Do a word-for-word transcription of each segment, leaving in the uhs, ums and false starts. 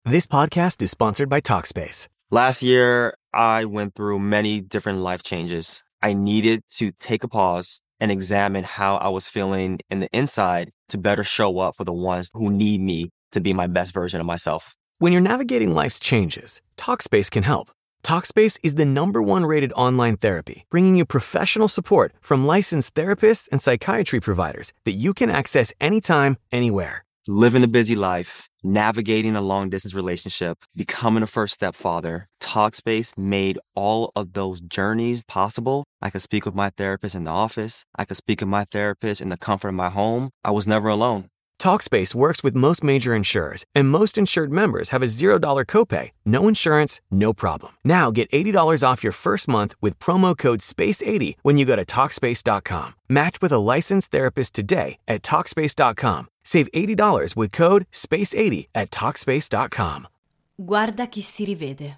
This podcast is sponsored by Talkspace. Last year, I went through many different life changes. I needed to take a pause and examine how I was feeling in the inside to better show up for the ones who need me to be my best version of myself. When you're navigating life's changes, Talkspace can help. Talkspace is the number one rated online therapy, bringing you professional support from licensed therapists and psychiatry providers that you can access anytime, anywhere. Living a busy life, navigating a long-distance relationship, becoming a first-step father, Talkspace made all of those journeys possible. I could speak with my therapist in the office. I could speak with my therapist in the comfort of my home. I was never alone. Talkspace works with most major insurers, and most insured members have a zero dollars copay. No insurance, no problem. Now get eighty dollars off your first month with promo code space eighty when you go to Talkspace dot com. Match with a licensed therapist today at Talkspace dot com. Save eighty dollars with code space eighty at Talkspace dot com. Guarda chi si rivede.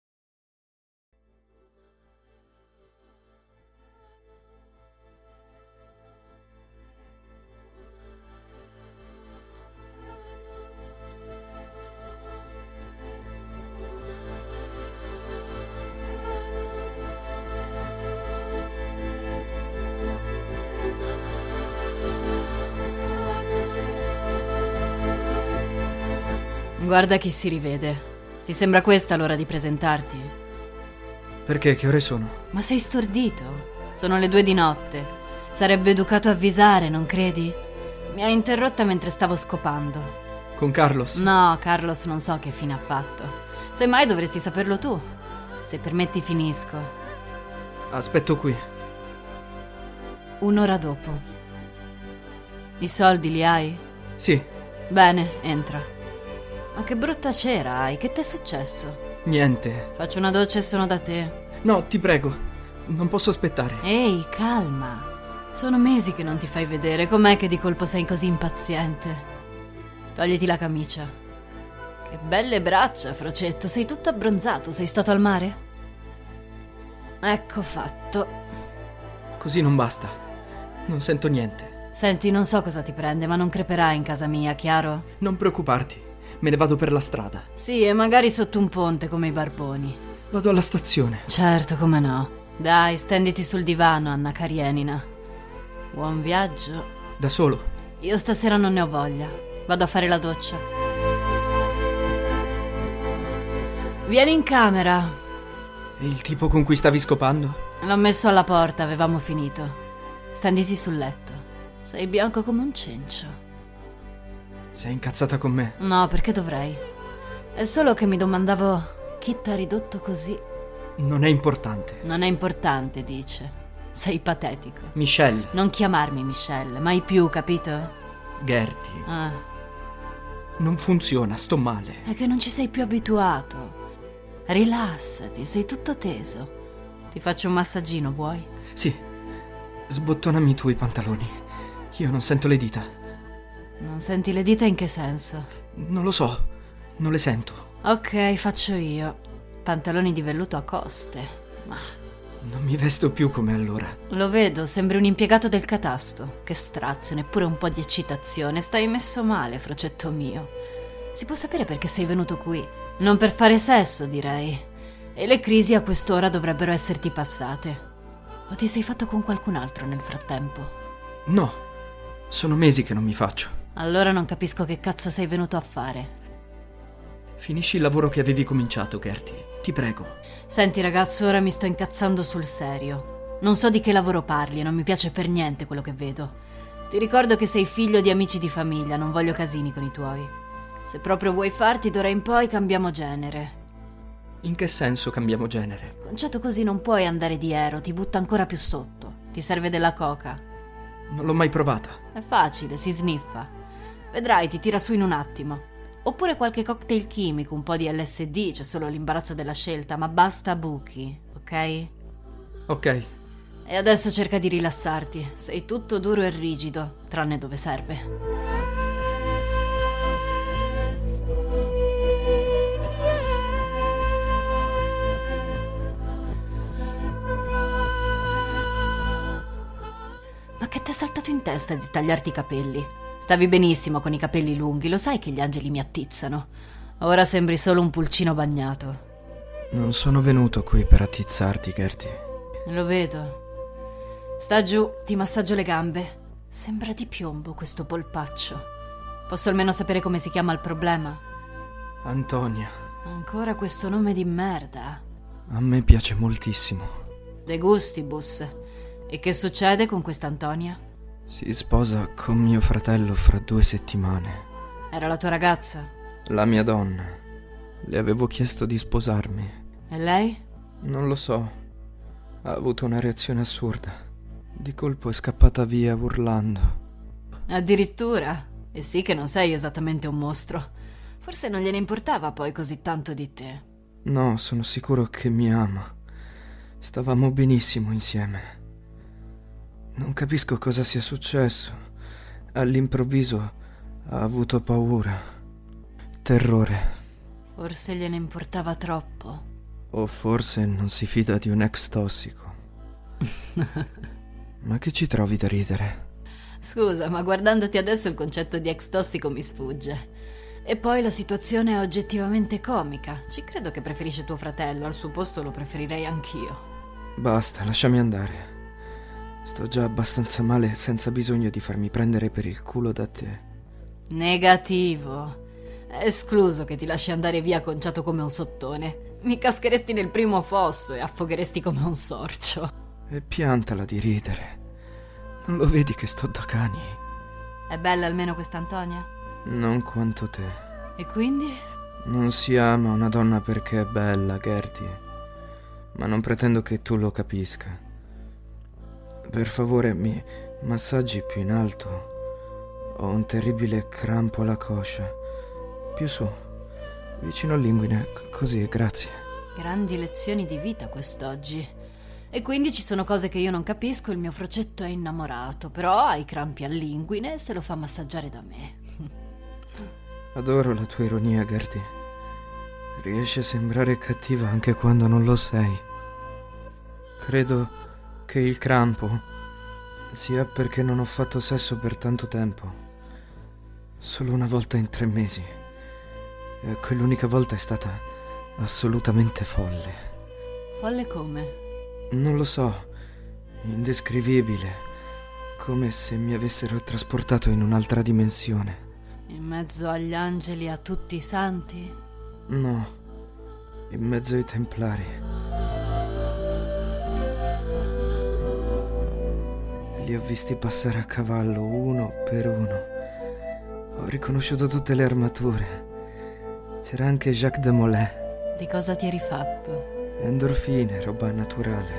Guarda chi si rivede. Ti sembra questa l'ora di presentarti? Perché? Che ore sono? Ma sei stordito? Sono le due di notte. Sarebbe educato avvisare, non credi? Mi ha interrotta mentre stavo scopando. Con Carlos? No, Carlos non so che fine ha fatto. Semmai dovresti saperlo tu. Se permetti finisco. Aspetto qui. Un'ora dopo. I soldi li hai? Sì. Bene, entra. Ma che brutta cera hai, che t'è successo? Niente. Faccio una doccia e sono da te. No, ti prego, non posso aspettare. Ehi, calma. Sono mesi che non ti fai vedere, com'è che di colpo sei così impaziente? Togliti la camicia. Che belle braccia, Frocetto, sei tutto abbronzato, sei stato al mare? Ecco fatto. Così non basta, non sento niente. Senti, non so cosa ti prende, ma non creperai in casa mia, chiaro? Non preoccuparti. Me ne vado per la strada. Sì, e magari sotto un ponte come i barboni. Vado alla stazione. Certo, come no. Dai, stenditi sul divano, Anna Karenina. Buon viaggio. Da solo? Io stasera non ne ho voglia. Vado a fare la doccia. Vieni in camera. E il tipo con cui stavi scopando? L'ho messo alla porta, avevamo finito. Stenditi sul letto. Sei bianco come un cencio. Sei incazzata con me? No, perché dovrei? È solo che mi domandavo chi t'ha ridotto così. Non è importante. Non è importante, dice. Sei patetico. Michelle. Non chiamarmi Michelle, mai più, capito? Gertie. Ah. Non funziona, sto male. È che non ci sei più abituato. Rilassati, sei tutto teso. Ti faccio un massaggino, vuoi? Sì. Sbottonami tu i pantaloni. Io non sento le dita. Non senti le dita in che senso? Non lo so, non le sento. Ok, faccio io. Pantaloni di velluto a coste, ma... Non mi vesto più come allora. Lo vedo, sembri un impiegato del catasto. Che strazio, neppure un po' di eccitazione. Stai messo male, Frocetto mio. Si può sapere perché sei venuto qui? Non per fare sesso, direi. E le crisi a quest'ora dovrebbero esserti passate. O ti sei fatto con qualcun altro nel frattempo? No, sono mesi che non mi faccio. Allora non capisco che cazzo sei venuto a fare. Finisci il lavoro che avevi cominciato, Gertie. Ti prego. Senti ragazzo, ora mi sto incazzando sul serio. Non so di che lavoro parli e non mi piace per niente quello che vedo. Ti ricordo che sei figlio di amici di famiglia, non voglio casini con i tuoi. Se proprio vuoi farti, d'ora in poi cambiamo genere. In che senso cambiamo genere? Concetto così non puoi andare di ero, ti butta ancora più sotto. Ti serve della coca. Non l'ho mai provata. È facile, si sniffa. Vedrai, ti tira su in un attimo. Oppure qualche cocktail chimico, un po' di L S D, c'è solo l'imbarazzo della scelta, ma basta buchi, ok? Ok. E adesso cerca di rilassarti. Sei tutto duro e rigido, tranne dove serve. Ma che ti è saltato in testa di tagliarti i capelli? Stavi benissimo con i capelli lunghi, lo sai che gli angeli mi attizzano. Ora sembri solo un pulcino bagnato. Non sono venuto qui per attizzarti, Gertie. Lo vedo. Sta giù, ti massaggio le gambe. Sembra di piombo questo polpaccio. Posso almeno sapere come si chiama il problema? Antonia. Ancora questo nome di merda. A me piace moltissimo. De gustibus. E che succede con questa Antonia? Si sposa con mio fratello fra due settimane. Era la tua ragazza? La mia donna. Le avevo chiesto di sposarmi. E lei? Non lo so. Ha avuto una reazione assurda. Di colpo è scappata via urlando. Addirittura? E sì che non sei esattamente un mostro. Forse non gliene importava poi così tanto di te. No, sono sicuro che mi ama. Stavamo benissimo insieme. Non capisco cosa sia successo. All'improvviso ha avuto paura. Terrore. Forse gliene importava troppo. O forse non si fida di un ex tossico. Ma che ci trovi da ridere? Scusa, ma guardandoti adesso il concetto di ex tossico mi sfugge. E poi la situazione è oggettivamente comica. Ci credo che preferisce tuo fratello, al suo posto lo preferirei anch'io. Basta, lasciami andare. Sto già abbastanza male senza bisogno di farmi prendere per il culo da te. Negativo. È escluso che ti lasci andare via conciato come un sottone. Mi cascheresti nel primo fosso e affogheresti come un sorcio. E piantala di ridere. Non lo vedi che sto da cani? È bella almeno questa Antonia? Non quanto te. E quindi? Non si ama una donna perché è bella, Gertie. Ma non pretendo che tu lo capisca. Per favore, mi massaggi più in alto. Ho un terribile crampo alla coscia. Più su, vicino all'inguine, c- così, grazie. Grandi lezioni di vita quest'oggi. E quindi ci sono cose che io non capisco. Il mio frocetto è innamorato, però ha i crampi all'inguine e se lo fa massaggiare da me. Adoro la tua ironia, Gertie. Riesci a sembrare cattiva anche quando non lo sei. Credo che il crampo sia perché non ho fatto sesso per tanto tempo. Solo una volta in tre mesi. E quell'unica volta è stata assolutamente folle. Folle come? Non lo so. Indescrivibile. Come se mi avessero trasportato in un'altra dimensione. In mezzo agli angeli, a tutti i santi? No, in mezzo ai templari. Li ho visti passare a cavallo uno per uno. Ho riconosciuto tutte le armature. C'era anche Jacques de Molay. Di cosa ti eri fatto? Endorfine, roba naturale.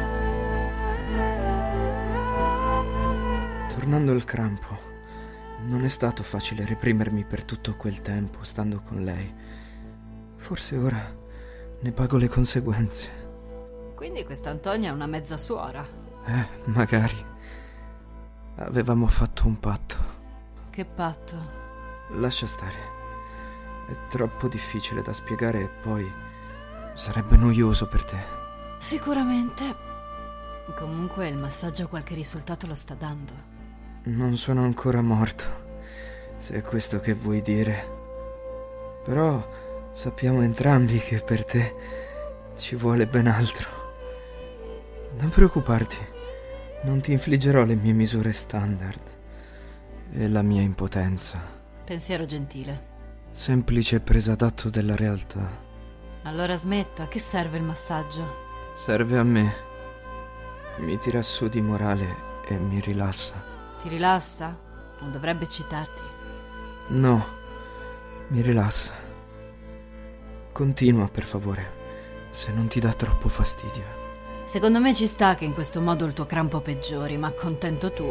Tornando al crampo, non è stato facile reprimermi per tutto quel tempo stando con lei. Forse ora ne pago le conseguenze. Quindi questa Antonia è una mezza suora? Eh, magari. Avevamo fatto un patto. Che patto? Lascia stare. È troppo difficile da spiegare e poi sarebbe noioso per te. Sicuramente. Comunque il massaggio qualche risultato lo sta dando. Non sono ancora morto, se è questo che vuoi dire. Però sappiamo entrambi che per te ci vuole ben altro. Non preoccuparti, non ti infliggerò le mie misure standard e la mia impotenza. Pensiero gentile. Semplice presa d'atto della realtà. Allora smetto, a che serve il massaggio? Serve a me. Mi tira su di morale e mi rilassa. Ti rilassa? Non dovrebbe eccitarti. No, mi rilassa. Continua, per favore, se non ti dà troppo fastidio. Secondo me ci sta che in questo modo il tuo crampo peggiori, ma contento tu.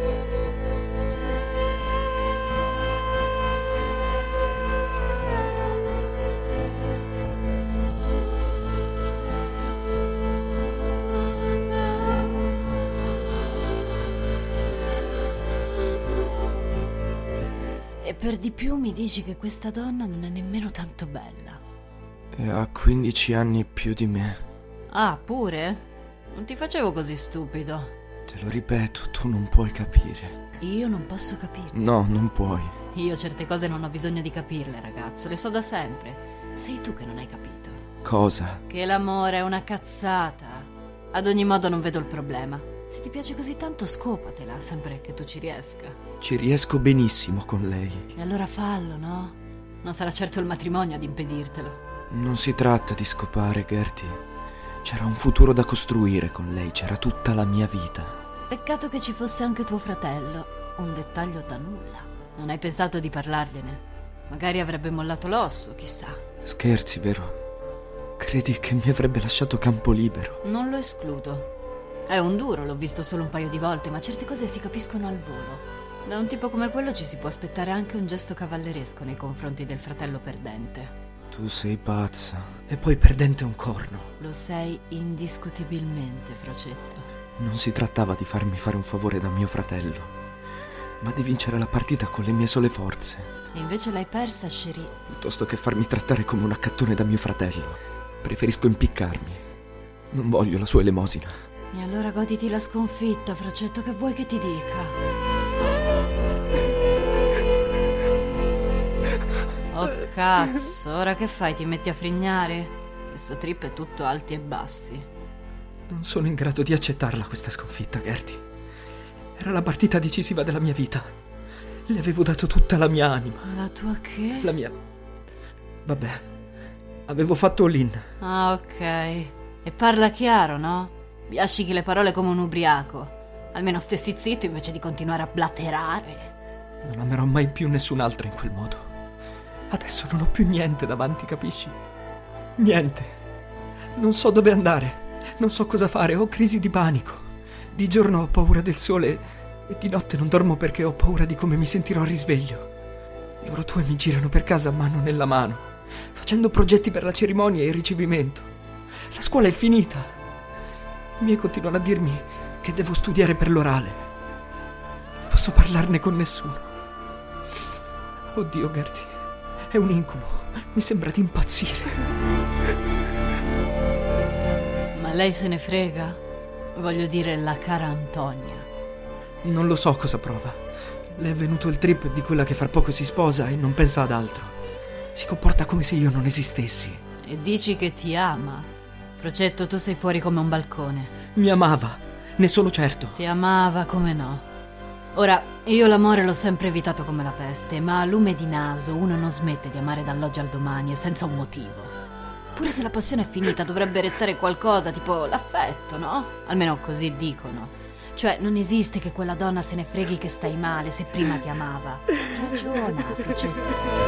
E per di più mi dici che questa donna non è nemmeno tanto bella. E ha quindici anni più di me. Ah, pure? Non ti facevo così stupido. Te lo ripeto, tu non puoi capire. Io non posso capire. No, non puoi. Io certe cose non ho bisogno di capirle, ragazzo, le so da sempre. Sei tu che non hai capito. Cosa? Che l'amore è una cazzata. Ad ogni modo non vedo il problema. Se ti piace così tanto, scopatela, sempre che tu ci riesca. Ci riesco benissimo con lei. E allora fallo, no? Non sarà certo il matrimonio ad impedirtelo. Non si tratta di scopare, Gertie. C'era un futuro da costruire con lei, c'era tutta la mia vita. Peccato che ci fosse anche tuo fratello. Un dettaglio da nulla. Non hai pensato di parlargliene? Magari avrebbe mollato l'osso, chissà. Scherzi, vero? Credi che mi avrebbe lasciato campo libero? Non lo escludo. È un duro, l'ho visto solo un paio di volte, ma certe cose si capiscono al volo. Da un tipo come quello ci si può aspettare anche un gesto cavalleresco nei confronti del fratello perdente. Tu sei pazza. E poi perdente un corno. Lo sei indiscutibilmente, Frocetto. Non si trattava di farmi fare un favore da mio fratello, ma di vincere la partita con le mie sole forze. E invece l'hai persa, Cherie. Piuttosto che farmi trattare come un accattone da mio fratello, preferisco impiccarmi. Non voglio la sua elemosina. E allora goditi la sconfitta, Frocetto, che vuoi che ti dica? Oh cazzo, ora che fai? Ti metti a frignare? Questo trip è tutto alti e bassi. Non sono in grado di accettarla questa sconfitta, Gertie. Era la partita decisiva della mia vita. Le avevo dato tutta la mia anima. La tua che? La mia... Vabbè, avevo fatto all-in. Ah, ok. E parla chiaro, no? Biascichi le parole come un ubriaco. Almeno stessi zitto invece di continuare a blaterare. Non amerò mai più nessun'altra in quel modo. Adesso non ho più niente davanti, capisci? Niente. Non so dove andare. Non so cosa fare. Ho crisi di panico. Di giorno ho paura del sole e di notte non dormo perché ho paura di come mi sentirò al risveglio. Loro due mi girano per casa mano nella mano, facendo progetti per la cerimonia e il ricevimento. La scuola è finita. I miei continuano a dirmi che devo studiare per l'orale. Non posso parlarne con nessuno. Oddio, Gertie, è un incubo. Mi sembra di impazzire. Ma lei se ne frega? Voglio dire, la cara Antonia. Non lo so cosa prova. Le è venuto il trip di quella che fra poco si sposa e non pensa ad altro. Si comporta come se io non esistessi. E dici che ti ama? Frocetto, tu sei fuori come un balcone. Mi amava, ne sono certo. Ti amava, come no. Ora, io l'amore l'ho sempre evitato come la peste, ma a lume di naso uno non smette di amare dall'oggi al domani e senza un motivo. Pure se la passione è finita dovrebbe restare qualcosa, tipo l'affetto, no? Almeno così dicono. Cioè, non esiste che quella donna se ne freghi che stai male se prima ti amava. Ragiona, Frocetto.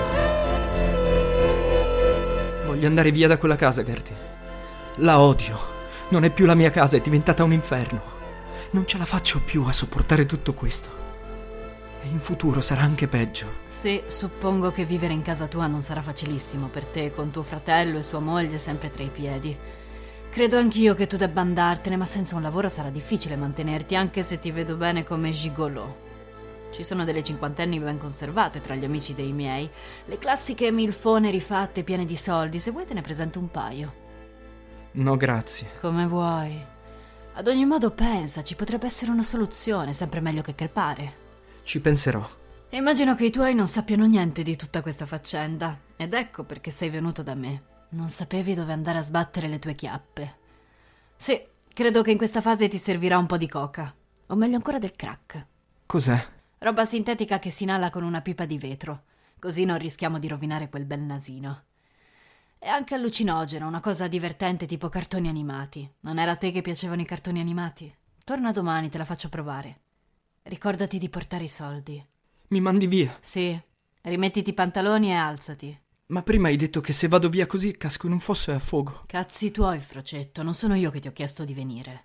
Voglio andare via da quella casa, Gertie. La odio. Non è più la mia casa, è diventata un inferno. Non ce la faccio più a sopportare tutto questo. E in futuro sarà anche peggio. Sì, suppongo che vivere in casa tua non sarà facilissimo per te, con tuo fratello e sua moglie sempre tra i piedi. Credo anch'io che tu debba andartene, ma senza un lavoro sarà difficile mantenerti, anche se ti vedo bene come gigolò. Ci sono delle cinquantenni ben conservate tra gli amici dei miei. Le classiche milfone rifatte, piene di soldi. Se vuoi te ne presento un paio. No, grazie. Come vuoi. Ad ogni modo pensa, ci potrebbe essere una soluzione, sempre meglio che crepare. Ci penserò. Immagino che i tuoi non sappiano niente di tutta questa faccenda. Ed ecco perché sei venuto da me. Non sapevi dove andare a sbattere le tue chiappe. Sì, credo che in questa fase ti servirà un po' di coca. O meglio ancora del crack. Cos'è? Roba sintetica che si inala con una pipa di vetro. Così non rischiamo di rovinare quel bel nasino. È anche allucinogeno, una cosa divertente tipo cartoni animati. Non era a te che piacevano i cartoni animati? Torna domani, te la faccio provare. Ricordati di portare i soldi. Mi mandi via? Sì, rimettiti i pantaloni e alzati. Ma prima hai detto che se vado via così casco in un fosso e affogo. Cazzi tuoi, Frocetto, non sono io che ti ho chiesto di venire.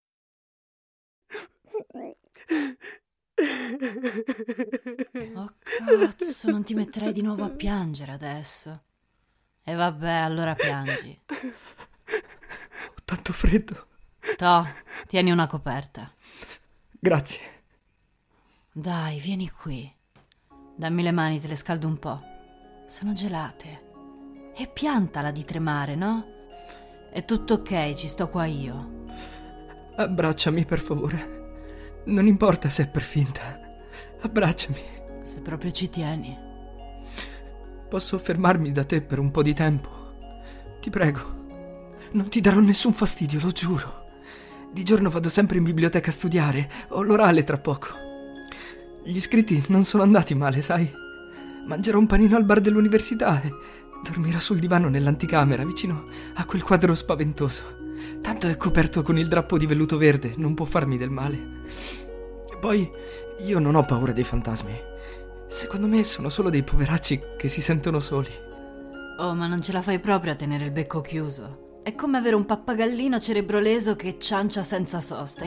Oh cazzo, non ti metterai di nuovo a piangere adesso. E vabbè, allora piangi. Ho tanto freddo. Toh, tieni una coperta. Grazie. Dai, vieni qui. Dammi le mani, te le scaldo un po'. Sono gelate. E piantala di tremare, no? È tutto ok, ci sto qua io. Abbracciami, per favore. Non importa se è per finta. Abbracciami. Se proprio ci tieni. Posso fermarmi da te per un po' di tempo? Ti prego. Non ti darò nessun fastidio, lo giuro. Di giorno vado sempre in biblioteca a studiare. Ho l'orale tra poco. Gli iscritti non sono andati male, sai? Mangerò un panino al bar dell'università e dormirò sul divano nell'anticamera vicino a quel quadro spaventoso. Tanto è coperto con il drappo di velluto verde, non può farmi del male. E poi io non ho paura dei fantasmi. Secondo me sono solo dei poveracci che si sentono soli. Oh, ma non ce la fai proprio a tenere il becco chiuso. È come avere un pappagallino cerebroleso che ciancia senza sosta,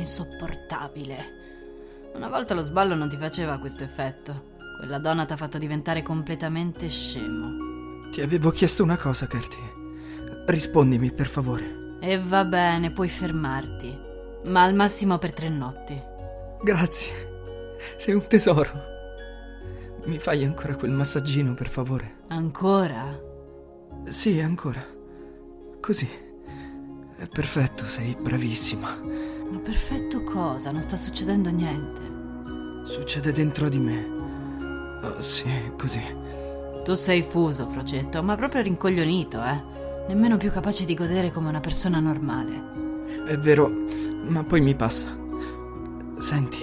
insopportabile. Una volta lo sballo non ti faceva questo effetto. Quella donna t'ha fatto diventare completamente scemo. Ti avevo chiesto una cosa, Gertie. Rispondimi, per favore. E va bene, puoi fermarti. Ma al massimo per tre notti. Grazie. Sei un tesoro. Mi fai ancora quel massaggino, per favore? Ancora? Sì, ancora. Così. È perfetto, sei bravissima. Ma perfetto cosa? Non sta succedendo niente. Succede dentro di me. Oh, sì, così. Tu sei fuso, Frocetto, ma proprio rincoglionito, eh? Nemmeno più capace di godere come una persona normale. È vero, ma poi mi passa. Senti,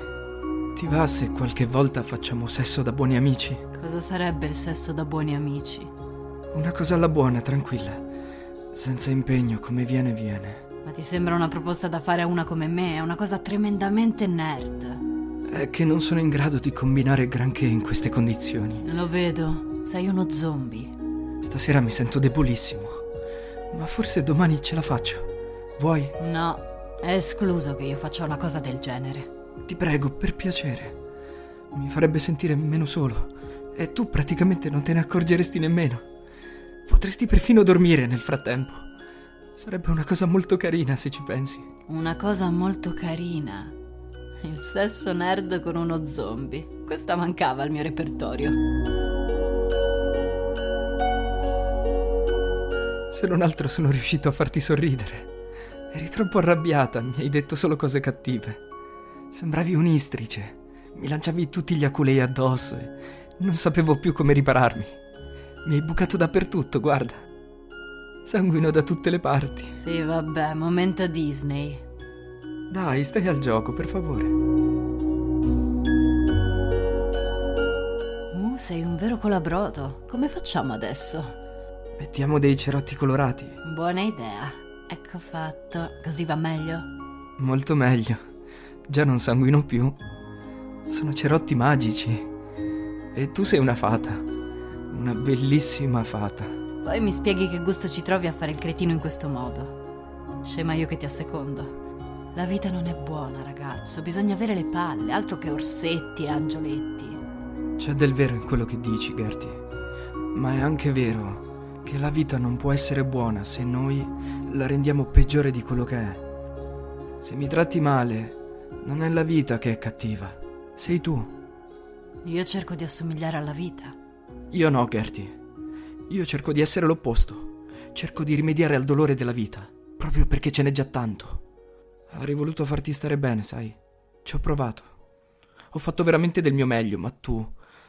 ti va se qualche volta facciamo sesso da buoni amici? Cosa sarebbe il sesso da buoni amici? Una cosa alla buona, tranquilla. Senza impegno, come viene, viene. Ma ti sembra una proposta da fare a una come me? È una cosa tremendamente nerd. È che non sono in grado di combinare granché in queste condizioni. Lo vedo, sei uno zombie. Stasera mi sento debolissimo, ma forse domani ce la faccio. Vuoi? No, è escluso che io faccia una cosa del genere. Ti prego, per piacere. Mi farebbe sentire meno solo, e tu praticamente non te ne accorgeresti nemmeno. Potresti perfino dormire nel frattempo. Sarebbe una cosa molto carina se ci pensi. Una cosa molto carina. Il sesso nerd con uno zombie. Questa mancava al mio repertorio. Se non altro sono riuscito a farti sorridere. Eri troppo arrabbiata, mi hai detto solo cose cattive. Sembravi un'istrice. Mi lanciavi tutti gli aculei addosso e non sapevo più come ripararmi. Mi hai bucato dappertutto, guarda. Sanguino da tutte le parti. Sì, vabbè, momento Disney. Dai, stai al gioco, per favore. Uh, sei un vero colabrodo. Come facciamo adesso? Mettiamo dei cerotti colorati. Buona idea. Ecco fatto. Così va meglio? Molto meglio. Già non sanguino più. Sono cerotti magici. E tu sei una fata. Una bellissima fata. Poi mi spieghi che gusto ci trovi a fare il cretino in questo modo. Scema io che ti assecondo. La vita non è buona, ragazzo. Bisogna avere le palle, altro che orsetti e angioletti. C'è del vero in quello che dici, Gertie. Ma è anche vero che la vita non può essere buona se noi la rendiamo peggiore di quello che è. Se mi tratti male, non è la vita che è cattiva. Sei tu. Io cerco di assomigliare alla vita. Io no, Gertie. Io cerco di essere l'opposto. Cerco di rimediare al dolore della vita, proprio perché ce n'è già tanto. Avrei voluto farti stare bene, sai. Ci ho provato. Ho fatto veramente del mio meglio, ma tu...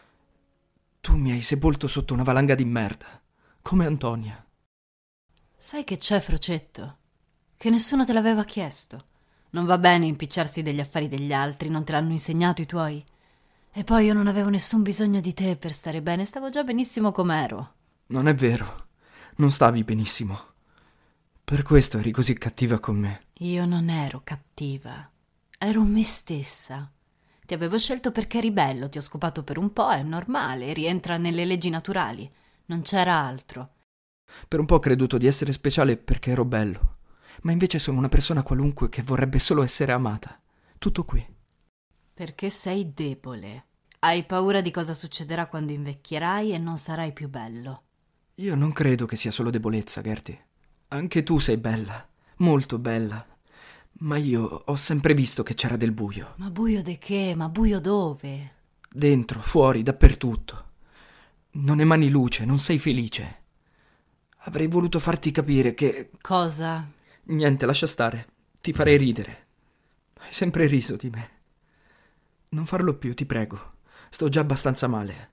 Tu mi hai sepolto sotto una valanga di merda, come Antonia. Sai che c'è, Frocetto? Che nessuno te l'aveva chiesto. Non va bene impicciarsi degli affari degli altri, non te l'hanno insegnato i tuoi? E poi io non avevo nessun bisogno di te per stare bene, stavo già benissimo com'ero. Non è vero, non stavi benissimo. Per questo eri così cattiva con me. Io non ero cattiva, ero me stessa. Ti avevo scelto perché eri bello, ti ho scopato per un po', è normale, rientra nelle leggi naturali. Non c'era altro. Per un po' ho creduto di essere speciale perché ero bello, ma invece sono una persona qualunque che vorrebbe solo essere amata. Tutto qui. Perché sei debole. Hai paura di cosa succederà quando invecchierai e non sarai più bello. Io non credo che sia solo debolezza, Gertie. Anche tu sei bella, molto bella. Ma io ho sempre visto che c'era del buio. Ma buio di che? Ma buio dove? Dentro, fuori, dappertutto. Non emani luce, non sei felice. Avrei voluto farti capire che... Cosa? Niente, lascia stare. Ti farei ridere. Hai sempre riso di me. Non farlo più, ti prego. sto già abbastanza male.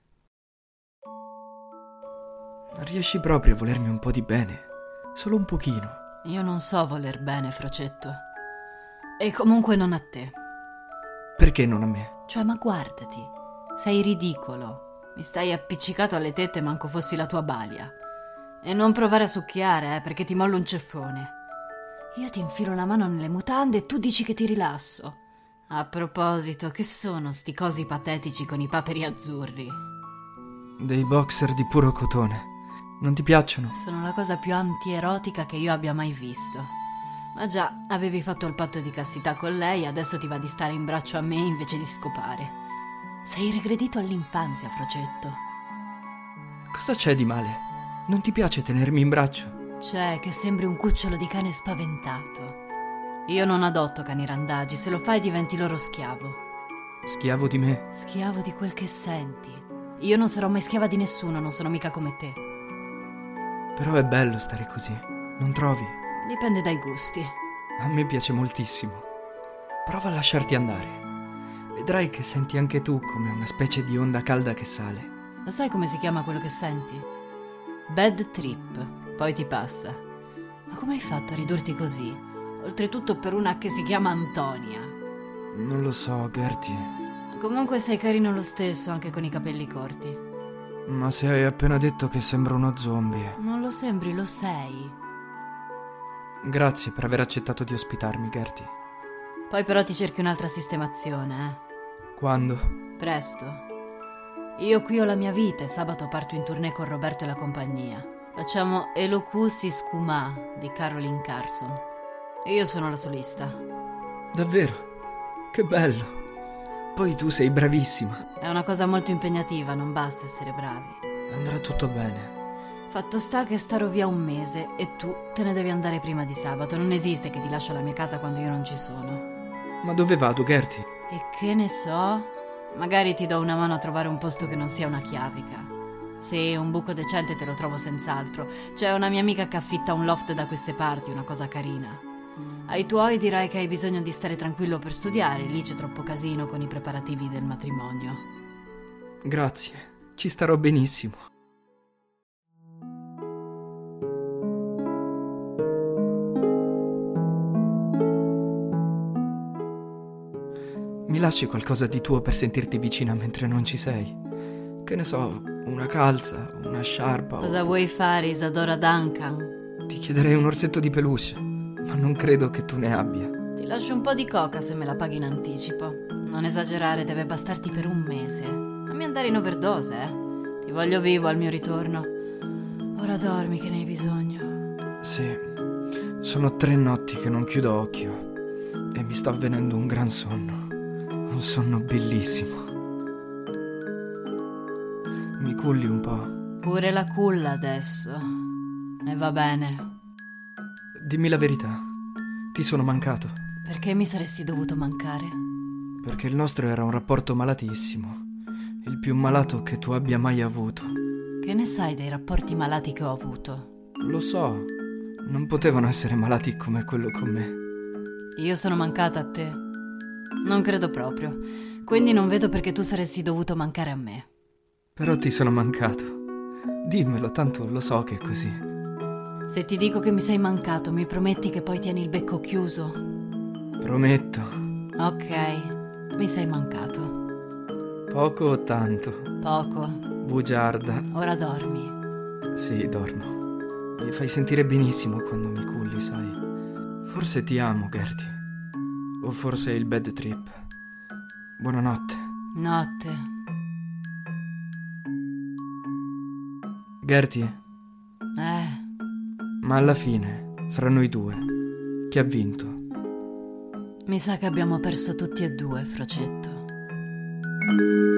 Non riesci proprio a volermi un po' di bene? Solo un pochino. Io non so voler bene, Frocetto. E comunque non a te. Perché non a me? Cioè, ma guardati, sei ridicolo. Mi stai appiccicato alle tette manco fossi la tua balia. E non provare a succhiare, eh, perché ti mollo un ceffone. Io ti infilo una mano nelle mutande e tu dici che ti rilasso. A proposito, che sono sti cosi patetici con i paperi azzurri? Dei boxer di puro cotone. Non ti piacciono? Sono la cosa più antierotica che io abbia mai visto. Ma già, avevi fatto il patto di castità con lei, adesso ti va di stare in braccio a me invece di scopare. Sei regredito all'infanzia, Frocetto. Cosa c'è di male? Non ti piace tenermi in braccio? C'è che sembri un cucciolo di cane spaventato. Io non adotto cani randagi, se lo fai diventi loro schiavo. Schiavo di me? Schiavo di quel che senti. Io non sarò mai schiava di nessuno, non sono mica come te. Però è bello stare così, non trovi? Dipende dai gusti. A me piace moltissimo. Prova a lasciarti andare. Vedrai che senti anche tu come una specie di onda calda che sale. Lo sai come si chiama quello che senti? Bad trip, poi ti passa. Ma come hai fatto a ridurti così? Oltretutto per una che si chiama Antonia. Non lo so, Gertie. Comunque sei carino lo stesso, anche con i capelli corti. Ma se hai appena detto che sembro uno zombie. Non lo sembri, lo sei. Grazie per aver accettato di ospitarmi, Gertie. Poi però ti cerchi un'altra sistemazione, eh? Quando? Presto. Io qui ho la mia vita e sabato parto in tournée con Roberto e la compagnia. Facciamo Elocusi Scuma di Caroline Carson. E io sono la solista. Davvero? Che bello. Poi tu sei bravissima. È una cosa molto impegnativa, non basta essere bravi. Andrà tutto bene. Fatto sta che starò via un mese e tu te ne devi andare prima di sabato. Non esiste che ti lascio alla mia casa quando io non ci sono. Ma dove vado, Gertie? E che ne so? Magari ti do una mano a trovare un posto che non sia una chiavica. Sì, un buco decente te lo trovo senz'altro. C'è una mia amica che affitta un loft da queste parti, una cosa carina. Ai tuoi dirai che hai bisogno di stare tranquillo per studiare, lì c'è troppo casino con i preparativi del matrimonio. Grazie, ci starò benissimo. Mi lasci qualcosa di tuo per sentirti vicina mentre non ci sei? Che ne so, una calza, una sciarpa. Cosa o... vuoi fare, Isadora Duncan? Ti chiederei un orsetto di peluche, ma non credo che tu ne abbia. Ti lascio un po' di coca se me la paghi in anticipo. Non esagerare, deve bastarti per un mese. Non mi andare in overdose, eh? Ti voglio vivo al mio ritorno. Ora dormi che ne hai bisogno. Sì, sono tre notti che non chiudo occhio e mi sta avvenendo un gran sonno. Un sonno bellissimo. Mi culli un po'? Pure la culla adesso. E va bene. Dimmi la verità. Ti sono mancato. Perché mi saresti dovuto mancare? Perché il nostro era un rapporto malatissimo. Il più malato che tu abbia mai avuto. Che ne sai dei rapporti malati che ho avuto? Lo so. Non potevano essere malati come quello con me. Io sono mancata a te? Non credo proprio. Quindi non vedo perché tu saresti dovuto mancare a me. Però ti sono mancato. Dimmelo, tanto lo so che è così. Se ti dico che mi sei mancato, mi prometti che poi tieni il becco chiuso? Prometto. Ok, mi sei mancato. Poco o tanto? Poco. Bugiarda. Ora dormi. Sì, dormo. Mi fai sentire benissimo quando mi culli, sai. Forse ti amo, Gertie. O forse è il bad trip. Buonanotte. Notte. Gertie. Eh. Ma alla fine, fra noi due, chi ha vinto? Mi sa che abbiamo perso tutti e due, Frocetto.